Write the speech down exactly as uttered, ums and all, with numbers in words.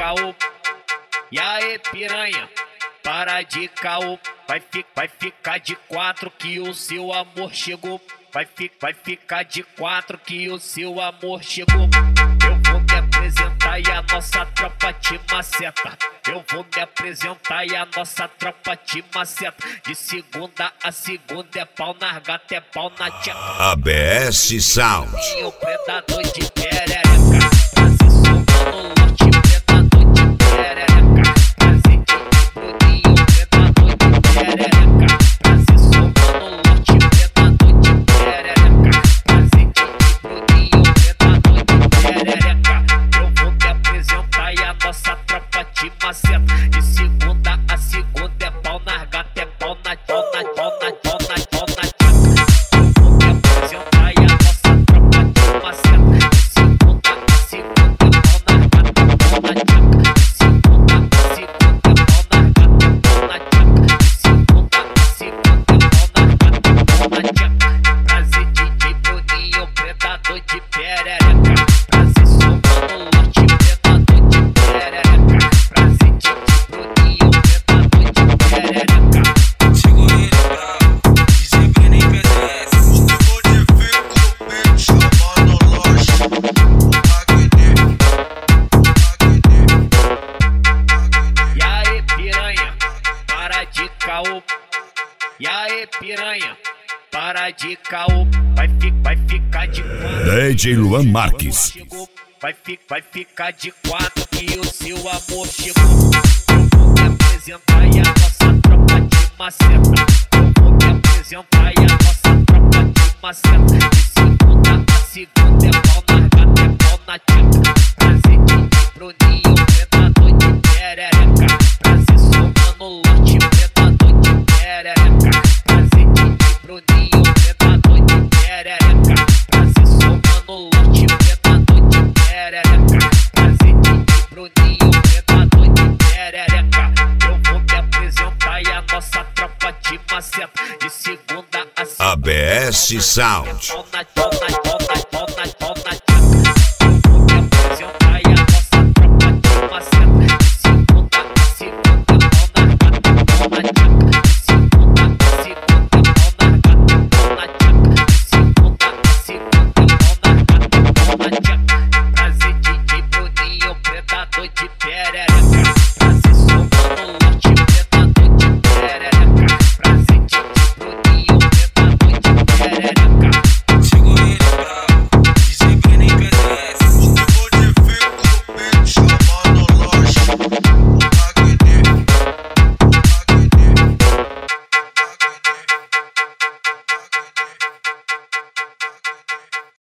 caô. E aí, piranha, para de caô. Vai, fi, vai ficar de quatro que o seu amor chegou. Vai, fi, vai ficar de quatro que o seu amor chegou. Eu vou me apresentar e a nossa tropa te maceta. Eu vou me apresentar e a nossa tropa te maceta. De segunda a segunda é pau na gata, é pau na tcheca. A B S Sound. E o predador de perereca. Prazer somando lote, predador de perereca. Prazer de bruninho, predador de perereca. Prazer somando lote, predador de perereca. Prazer de bruninho, predador de perereca. Eu vou me apresentar e a nossa tropa te maceta. De segunda a segunda é pau na gata, é pau na pau na pau na pau na pau na tcheca. Eu vou me apresentar e a nossa tropa te maceta. De segunda a segunda é pau na gata, pau na tcheca. De segunda a segunda é pau na gata, pau na tcheca. De segunda a segunda é pau na gata, pau na tcheca. Prazer de bruninho, predador de perereca. Prazer somando lote, predador de perereca. Prazer de bruninho, predador de perereca. Chegou ele bravo, dizem que nem pertence. Vou de ver com o pé chamando loja. E aí, piranha, para de caô. E aí, piranha, para de caô. Vai, fi, vai ficar de quatro. D J Luan Marques. Chegou. Vai, fi, vai ficar de quatro que o seu amor chegou. Eu vou me apresentar e a nossa tropa te maceta. Eu vou me apresentar e a nossa tropa te maceta. De segunda a segunda é pau na gata, é pau na tcheca. Prazer de bruninho, predador de perereca. Prazer somando lote, predador de perereca. Prazer de bruninho, predador de perereca. Prazer somando lote, predador de perereca. Prazer de bruninho, predador de perereca. Eu vou me apresentar e a nossa tropa te maceta. De segunda a segunda A B S Sound. pau na pau na pau